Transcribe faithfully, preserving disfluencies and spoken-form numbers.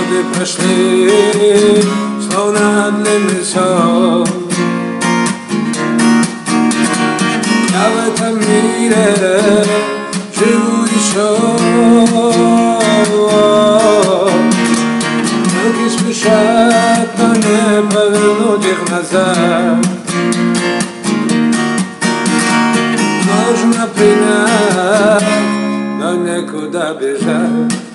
годы прошли, словно длинный сон. Я в этом мире живу еще. Руки спешат, но не повернуть их назад. Нужно принять, но некуда бежать.